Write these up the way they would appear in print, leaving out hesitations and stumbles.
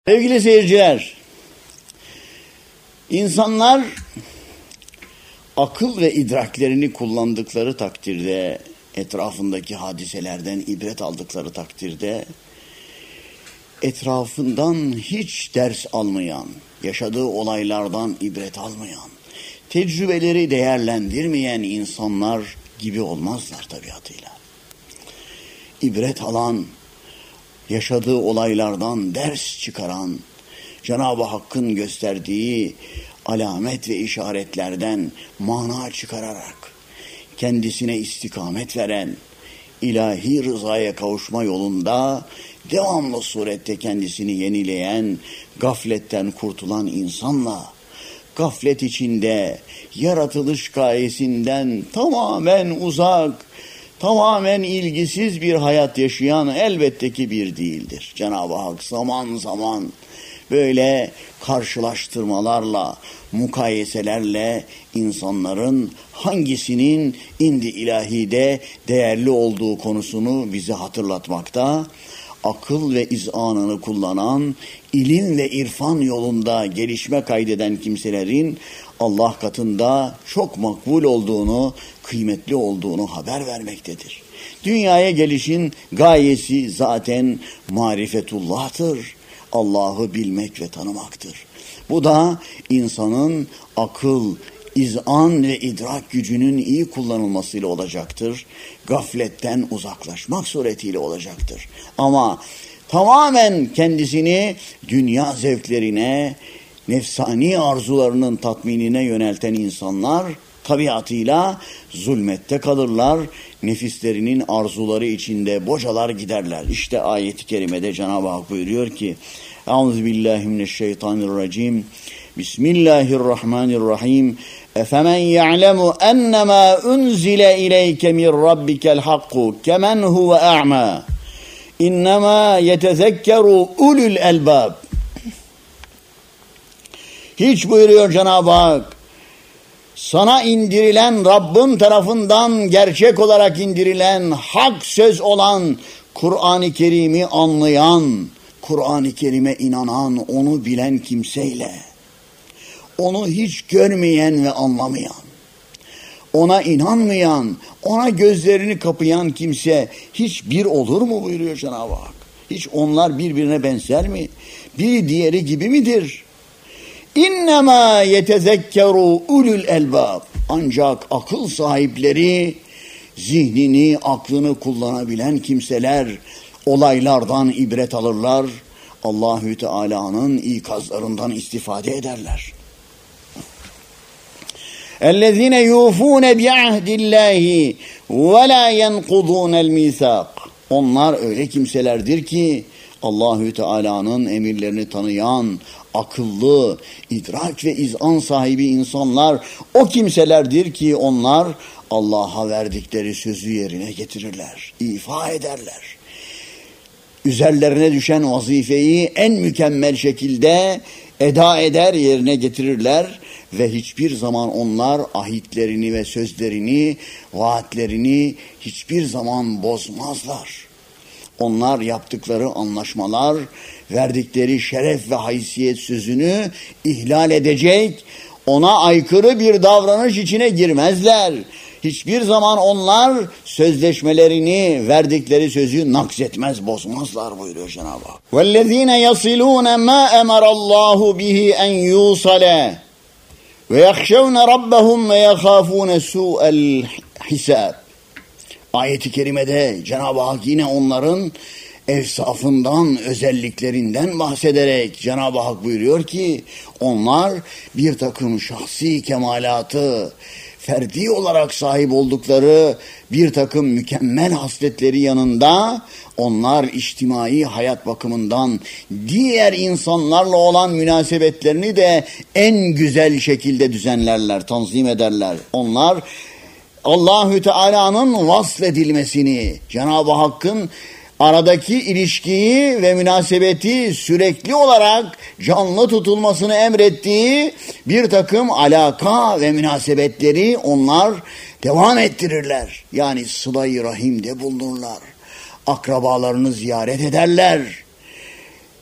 Sevgili seyirciler, insanlar akıl ve idraklerini kullandıkları takdirde, etrafındaki hadiselerden ibret aldıkları takdirde, etrafından hiç ders almayan, yaşadığı olaylardan ibret almayan, tecrübeleri değerlendirmeyen insanlar gibi olmazlar tabiatıyla. İbret alan, yaşadığı olaylardan ders çıkaran, Cenab-ı Hakk'ın gösterdiği alamet ve işaretlerden mana çıkararak, kendisine istikamet veren, ilahi rızaya kavuşma yolunda devamlı surette kendisini yenileyen, gafletten kurtulan insanla, gaflet içinde, yaratılış gayesinden tamamen uzak, tamamen ilgisiz bir hayat yaşayan elbette ki bir değildir. Cenab-ı Hak zaman zaman böyle karşılaştırmalarla, mukayeselerle insanların hangisinin indi ilahide değerli olduğu konusunu bize hatırlatmakta, akıl ve izanını kullanan, ilim ve irfan yolunda gelişme kaydeden kimselerin Allah katında çok makbul olduğunu, kıymetli olduğunu haber vermektedir. Dünyaya gelişin gayesi zaten marifetullah'tır. Allah'ı bilmek ve tanımaktır. Bu da insanın akıl, izan ve idrak gücünün iyi kullanılmasıyla olacaktır. Gafletten uzaklaşmak suretiyle olacaktır. Ama tamamen kendisini dünya zevklerine, nefsani arzularının tatminine yönelten insanlar tabiatıyla zulmette kalırlar, nefislerinin arzuları içinde bocalar giderler. İşte ayet-i kerimede Cenab-ı Hak buyuruyor ki: Euzubillahimineşşeytanirracim. Bismillahirrahmanirrahim. Efemen ya'lemu ennemâ unzile ileyke min rabbikel hakku kemen huve a'mâ. İnnemâ yetezekkeru ulul elbâb. Hiç buyuruyor Cenab-ı Hak, sana indirilen, Rabbin tarafından gerçek olarak indirilen, hak söz olan Kur'an-ı Kerim'i anlayan, Kur'an-ı Kerim'e inanan, onu bilen kimseyle, onu hiç görmeyen ve anlamayan, ona inanmayan, ona gözlerini kapayan kimse hiç bir olur mu buyuruyor Cenab-ı Hak? Hiç onlar birbirine benzer mi? Bir diğeri gibi midir? İnnemâ yetezekkeru ulul elbâb. Ancak akıl sahipleri, zihnini, aklını kullanabilen kimseler olaylardan ibret alırlar. Allahü Teala'nın ikazlarından istifade ederler. اَلَّذ۪ينَ يُوفُونَ بِعَهْدِ اللّٰهِ وَلَا يَنْقُضُونَ الْمِيثَاقِ. Onlar öyle kimselerdir ki Allahü Teala'nın emirlerini tanıyan, akıllı, idrak ve izan sahibi insanlar o kimselerdir ki onlar Allah'a verdikleri sözü yerine getirirler, ifa ederler. Üzerlerine düşen vazifeyi en mükemmel şekilde eda eder, yerine getirirler ve hiçbir zaman onlar ahitlerini ve sözlerini, vaatlerini hiçbir zaman bozmazlar. Onlar yaptıkları anlaşmalar, verdikleri şeref ve haysiyet sözünü ihlal edecek, ona aykırı bir davranış içine girmezler. Hiçbir zaman onlar sözleşmelerini, verdikleri sözü nakzetmez, bozmazlar buyuruyor Cenab-ı Hak. وَالَّذ۪ينَ يَصِلُونَ مَا اَمَرَ اللّٰهُ بِهِ اَنْ يُوصَلَ وَيَخْشَوْنَ رَبَّهُمْ وَيَخَافُونَ سُوءَ الْحِسَابِ. Ayet-i kerimede Cenab-ı Hak yine onların evsafından, özelliklerinden bahsederek Cenab-ı Hak buyuruyor ki onlar bir takım şahsi kemalatı, ferdi olarak sahip oldukları bir takım mükemmel hasletleri yanında onlar içtimai hayat bakımından diğer insanlarla olan münasebetlerini de en güzel şekilde düzenlerler, tanzim ederler. Onlar Allahü Teala'nın vasledilmesini, Cenab-ı Hakk'ın aradaki ilişkiyi ve münasebeti sürekli olarak canlı tutulmasını emrettiği bir takım alaka ve münasebetleri onlar devam ettirirler. Yani sıla-i rahimde bulunurlar. Akrabalarını ziyaret ederler.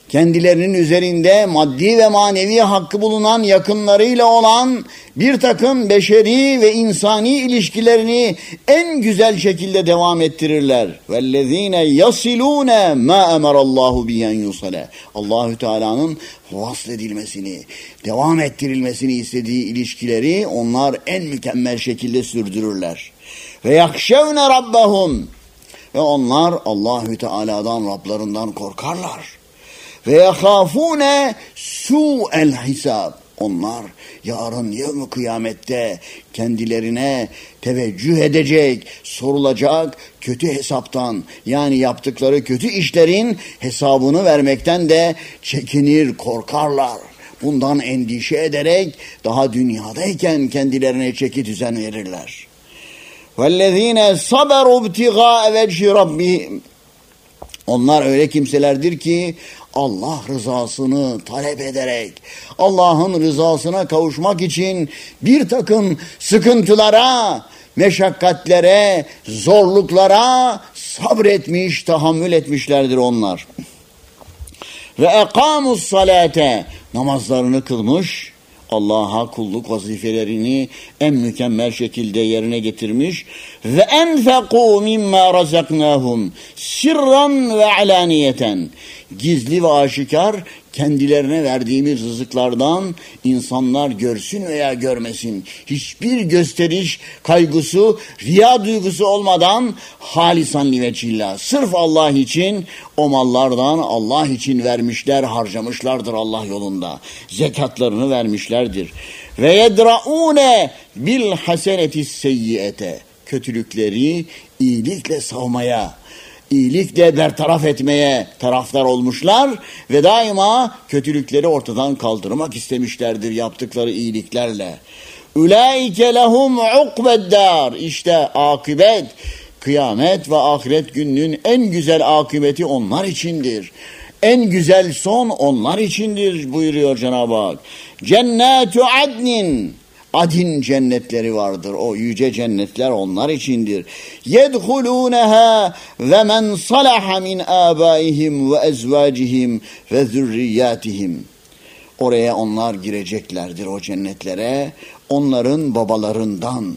kendilerinin üzerinde maddi ve manevi hakkı bulunan yakınlarıyla olan bir takım beşeri ve insani ilişkilerini en güzel şekilde devam ettirirler. وَالَّذ۪ينَ يَصِلُونَ مَا اَمَرَ اللّٰهُ بِيَنْ يُصَلَ Allahü Teala'nın vasledilmesini, devam ettirilmesini istediği ilişkileri onlar en mükemmel şekilde sürdürürler. وَيَخْشَوْنَ رَبَّهُمْ Ve onlar Allahü Teala'dan, Rablarından korkarlar. Ve yahafune su'el hisab. Onlar yarın yevm-i kıyamette kendilerine teveccüh edecek, sorulacak kötü hesaptan, yani yaptıkları kötü işlerin hesabını vermekten de çekinir, korkarlar. Bundan endişe ederek daha dünyadayken kendilerine çeki düzen verirler. وَالَّذ۪ينَ صَبَرُوا ابْتِغَاءَ وَجْهِ رَبِّهِمْ Onlar öyle kimselerdir ki Allah rızasını talep ederek, Allah'ın rızasına kavuşmak için bir takım sıkıntılara, meşakkatlere, zorluklara sabretmiş, tahammül etmişlerdir onlar. Ve ekamus salate namazlarını kılmış, Allah'a kulluk vazifelerini en mükemmel şekilde yerine getirmiş ve enfekû mimmâ razaknâhum sirran ve alaniyeten gizli ve aşikar kendilerine verdiğimiz rızıklardan insanlar görsün veya görmesin hiçbir gösteriş kaygısı, riya duygusu olmadan halisan liveçillah sırf Allah için o mallardan Allah için vermişler, harcamışlardır Allah yolunda. Zekatlarını vermişlerdir. Ve yedraune bil hasenetis seyyiete kötülükleri iyilikle savmaya, iyilikle bertaraf etmeye taraftar olmuşlar ve daima kötülükleri ortadan kaldırmak istemişlerdir yaptıkları iyiliklerle. Ulaike lehum ukbeddar işte akıbet, kıyamet ve ahiret gününün en güzel akıbeti onlar içindir. En güzel son onlar içindir buyuruyor Cenab-ı Hak. Cennetu adnin Adin cennetleri vardır. O yüce cennetler onlar içindir. Yedhulûneha ve men salaha min âbâihim ve ezvâcihim ve zürriyâtihim. Oraya onlar gireceklerdir o cennetlere. Onların babalarından,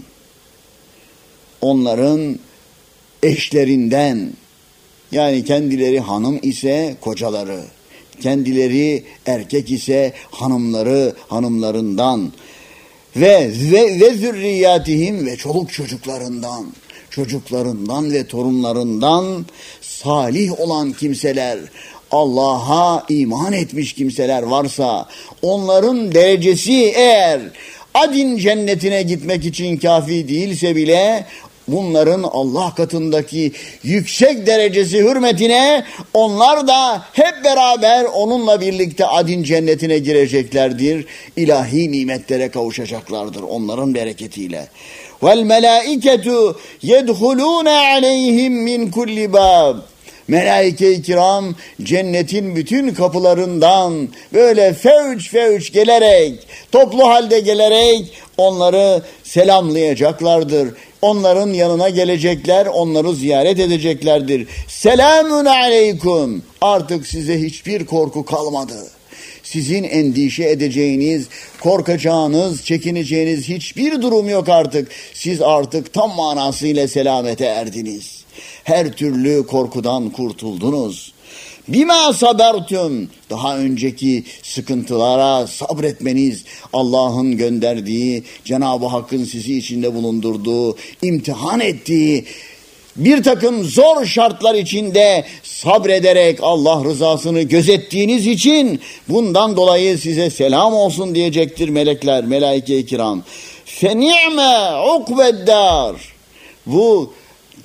onların eşlerinden, yani kendileri hanım ise kocaları, kendileri erkek ise hanımları, hanımlarından ve zürriyatihim ve çoluk çocuklarından ve torunlarından salih olan kimseler, Allah'a iman etmiş kimseler varsa onların derecesi eğer Adin cennetine gitmek için kafi değilse bile bunların Allah katındaki yüksek derecesi hürmetine onlar da hep beraber onunla birlikte Adin cennetine gireceklerdir. İlahi nimetlere kavuşacaklardır onların bereketiyle. Vel melaiketu yedhulûne aleyhim min kulli bab. Melaike-i kiram cennetin bütün kapılarından böyle fevç gelerek, toplu halde gelerek onları selamlayacaklardır. Onların yanına gelecekler, onları ziyaret edeceklerdir. Selamun aleyküm. Artık size hiçbir korku kalmadı. Sizin endişe edeceğiniz, korkacağınız, çekineceğiniz hiçbir durum yok artık. Siz artık tam manasıyla selamete erdiniz. Her türlü korkudan kurtuldunuz. Bima sabertum, daha önceki sıkıntılara sabretmeniz, Allah'ın gönderdiği, Cenab-ı Hakk'ın sizi içinde bulundurduğu, imtihan ettiği bir takım zor şartlar içinde sabrederek Allah rızasını gözettiğiniz için bundan dolayı size selam olsun diyecektir melekler, melaike-i kiram. Feni'me ukbeddar. Bu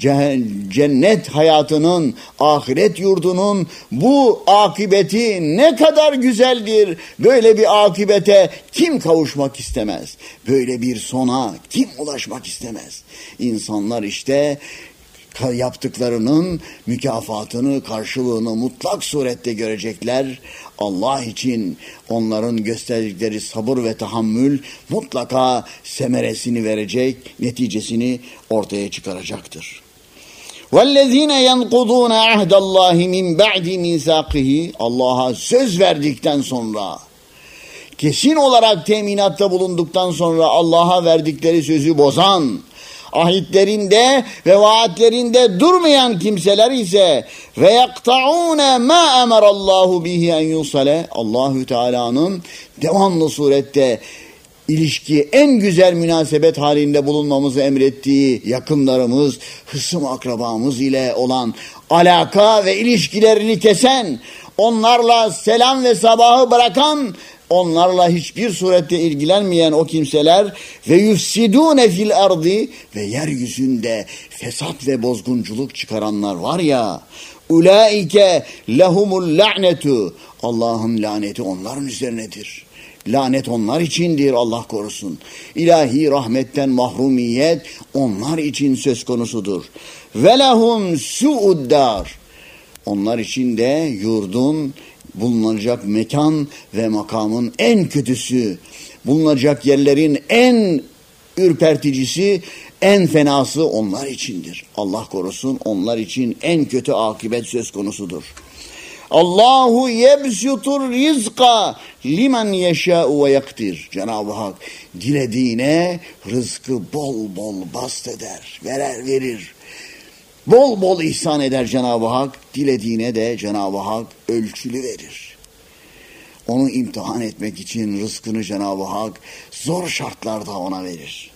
cennet hayatının, ahiret yurdunun bu akıbeti ne kadar güzeldir. Böyle bir akıbete kim kavuşmak istemez? Böyle bir sona kim ulaşmak istemez? İnsanlar işte yaptıklarının mükafatını, karşılığını mutlak surette görecekler. Allah için onların gösterdikleri sabır ve tahammül mutlaka semeresini verecek, neticesini ortaya çıkaracaktır. وَالَّذ۪ينَ يَنْقُضُونَ عَهْدَ اللّٰهِ مِنْ بَعْدِ مِيثَاقِهِ Allah'a söz verdikten sonra, kesin olarak teminatta bulunduktan sonra Allah'a verdikleri sözü bozan, ahitlerinde ve vaatlerinde durmayan kimseler ise ve yakta'une ma emarallahu bihi en yusale Allahü Teala'nın devamlı surette ilişki en güzel münasebet halinde bulunmamızı emrettiği yakınlarımız, hısım akrabamız ile olan alaka ve ilişkilerini kesen, onlarla selam ve sabahı bırakan, onlarla hiçbir surette ilgilenmeyen o kimseler ve yufsidûne fil ardı ve yeryüzünde fesat ve bozgunculuk çıkaranlar var ya, ulaike lehumul la'netu Allah'ın laneti onların üzerinedir. Lanet onlar içindir, Allah korusun. İlahi rahmetten mahrumiyet onlar için söz konusudur. Ve lehum su'uddar onlar için de yurdun, bulunacak mekan ve makamın en kötüsü, bulunacak yerlerin en ürperticisi, en fenası onlar içindir. Allah korusun, onlar için en kötü akıbet söz konusudur. Allahu yebsutur rizqa limen yeşâ'u ve yaktir. Cenab-ı Hak dilediğine rızkı bol bol bast eder, verir. Bol bol ihsan eder Cenab-ı Hak. Dilediğine de Cenab-ı Hak ölçülü verir. Onu imtihan etmek için rızkını Cenab-ı Hak zor şartlarda ona verir.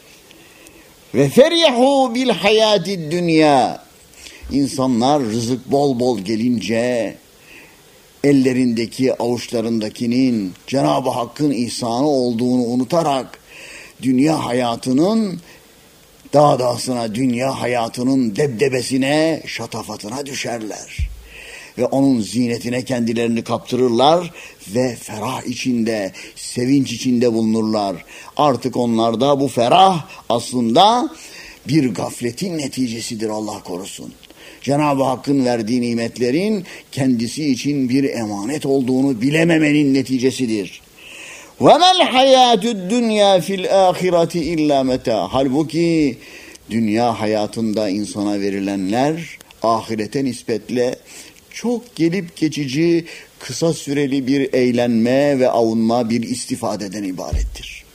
Ve ferihu bil hayatid dünya. İnsanlar rızık bol bol gelince ellerindeki, avuçlarındakinin Cenab-ı Hakk'ın ihsanı olduğunu unutarak dünya hayatının dağdağsına, dünya hayatının debdebesine, şatafatına düşerler. Ve onun zinetine kendilerini kaptırırlar ve ferah içinde, sevinç içinde bulunurlar. Artık onlarda bu ferah aslında bir gafletin neticesidir, Allah korusun. Cenab-ı Hakk'ın verdiği nimetlerin kendisi için bir emanet olduğunu bilememenin neticesidir. وَمَا الْحَيَاتُ الدُّنْيَا فِي الْآخِرَةِ اِلَّا مَتَى Halbuki dünya hayatında insana verilenler ahirete nispetle çok gelip geçici, kısa süreli bir eğlenme ve avunma, bir istifadeden ibarettir.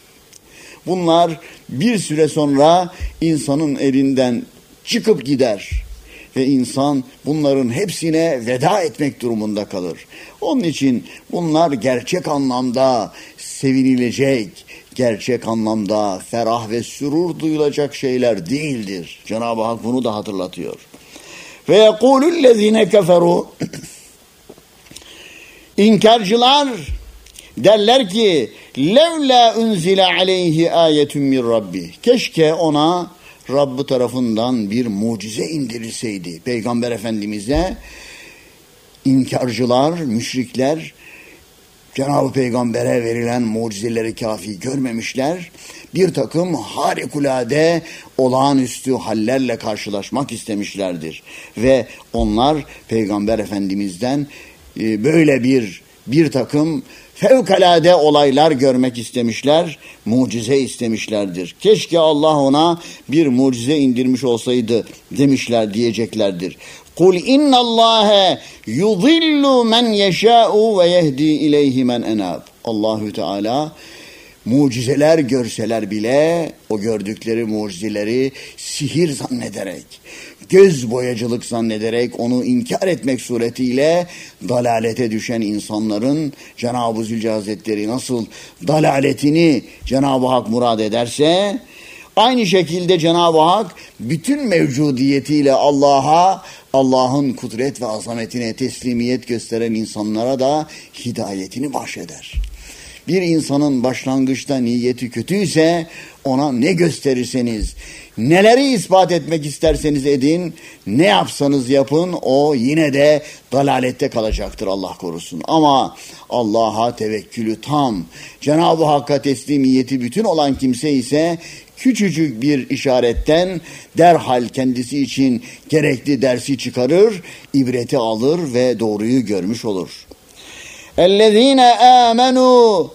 Bunlar bir süre sonra insanın elinden çıkıp gider ve insan bunların hepsine veda etmek durumunda kalır. Onun için bunlar gerçek anlamda sevinilecek, gerçek anlamda ferah ve sürur duyulacak şeyler değildir. Cenab-ı Hak bunu da hatırlatıyor. Ve yekulüllezine keferu İnkarcılar derler ki levla unzile aleyhi ayetun min rabbi. Keşke ona Rabbi tarafından bir mucize indirilseydi. Peygamber Efendimiz'e inkarcılar, müşrikler Cenab-ı Peygamber'e verilen mucizeleri kafi görmemişler. Bir takım harikulade, olağanüstü hallerle karşılaşmak istemişlerdir. Ve onlar Peygamber Efendimiz'den böyle bir takım fevkalade olaylar görmek istemişler, mucize istemişlerdir. Keşke Allah ona bir mucize indirmiş olsaydı demişler, diyeceklerdir. Kul innallâhe yudillu men yeşâ'u ve yehdi ileyhi men enâb. Allahü Teala mucizeler görseler bile o gördükleri mucizeleri sihir zannederek, göz boyacılık zannederek onu inkar etmek suretiyle dalalete düşen insanların Cenab-ı Zülcelal Hazretleri nasıl dalaletini Cenab-ı Hak murad ederse, aynı şekilde Cenab-ı Hak bütün mevcudiyetiyle Allah'ın kudret ve azametine teslimiyet gösteren insanlara da hidayetini bahşeder. Bir insanın başlangıçta niyeti kötüyse ona ne gösterirseniz, neleri ispat etmek isterseniz edin, ne yapsanız yapın, o yine de dalalette kalacaktır, Allah korusun. Ama Allah'a tevekkülü tam, Cenab-ı Hakk'a teslimiyeti bütün olan kimse ise küçücük bir işaretten derhal kendisi için gerekli dersi çıkarır, ibreti alır ve doğruyu görmüş olur. اَلَّذ۪ينَ آمَنُوا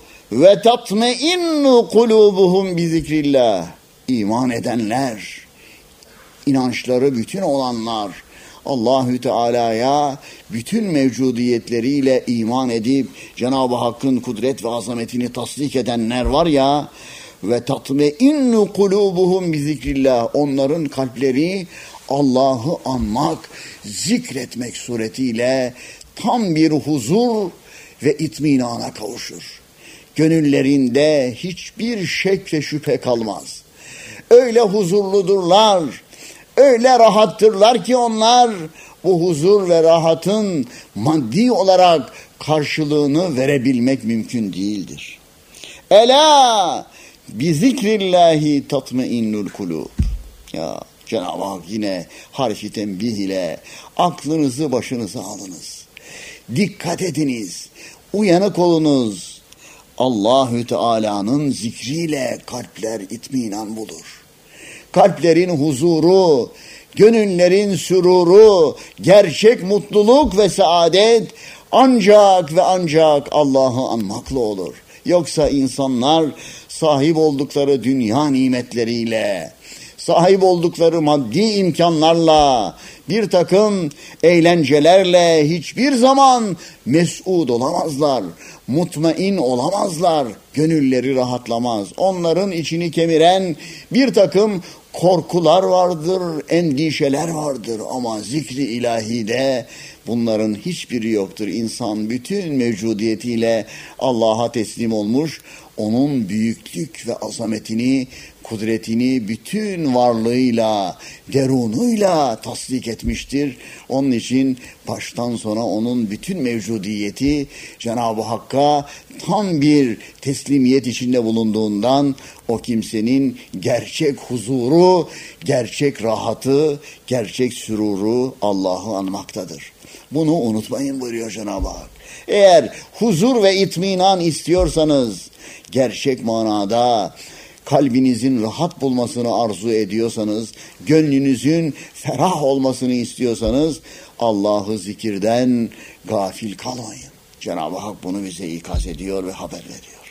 وَتَطْمَئِنُّ قُلُوبُهُمْ بِذِكْرِ اللّٰهِ İman edenler, inançları bütün olanlar, Allahü Teala'ya bütün mevcudiyetleriyle iman edip Cenab-ı Hakk'ın kudret ve azametini tasdik edenler var ya, ve tatmeinnu kulubuhum bi zikrillah, onların kalpleri Allah'ı anmak, zikretmek suretiyle tam bir huzur ve itminana kavuşur. Gönüllerinde hiçbir şek ve şüphe kalmaz. Öyle huzurludurlar, öyle rahattırlar ki onlar bu huzur ve rahatın maddi olarak karşılığını verebilmek mümkün değildir. Ela bi zikrillahi tatmeinnul kulub. Ya Cenab-ı Hak yine harf-i tembih ile aklınızı başınıza alınız. Dikkat ediniz, uyanık olunuz. Allahü Teala'nın zikriyle kalpler itminan bulur. Kalplerin huzuru, gönüllerin süruru, gerçek mutluluk ve saadet ancak ve ancak Allah'ı anmakla olur. Yoksa insanlar sahip oldukları dünya nimetleriyle, sahip oldukları maddi imkanlarla, bir takım eğlencelerle hiçbir zaman mes'ud olamazlar, mutmain olamazlar, gönülleri rahatlamaz. Onların içini kemiren bir takım korkular vardır, endişeler vardır ama zikri ilahide bunların hiçbiri yoktur. İnsan bütün mevcudiyetiyle Allah'a teslim olmuş, onun büyüklük ve azametini, kudretini bütün varlığıyla, derunuyla tasdik etmiştir. Onun için baştan sona onun bütün mevcudiyeti Cenab-ı Hakk'a tam bir teslimiyet içinde bulunduğundan o kimsenin gerçek huzuru, gerçek rahatı, gerçek süruru Allah'ı anmaktadır. Bunu unutmayın buyuruyor Cenab-ı Hak. Eğer huzur ve itminan istiyorsanız, gerçek manada kalbinizin rahat bulmasını arzu ediyorsanız, gönlünüzün ferah olmasını istiyorsanız Allah'ı zikirden gafil kalmayın. Cenab-ı Hak bunu bize ikaz ediyor ve haber veriyor.